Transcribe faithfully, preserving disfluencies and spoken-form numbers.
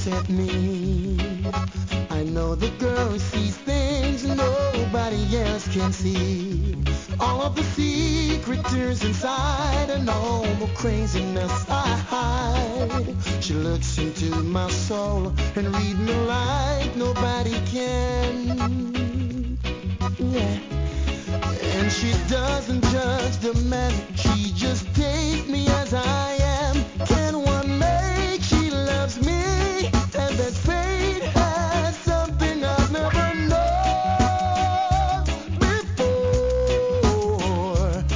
at me. I know the girl sees things nobody else can see. All of the secret tears inside and all the craziness I hide. She looks into my soul and read me like nobody can. Yeah. And she doesn't judge the man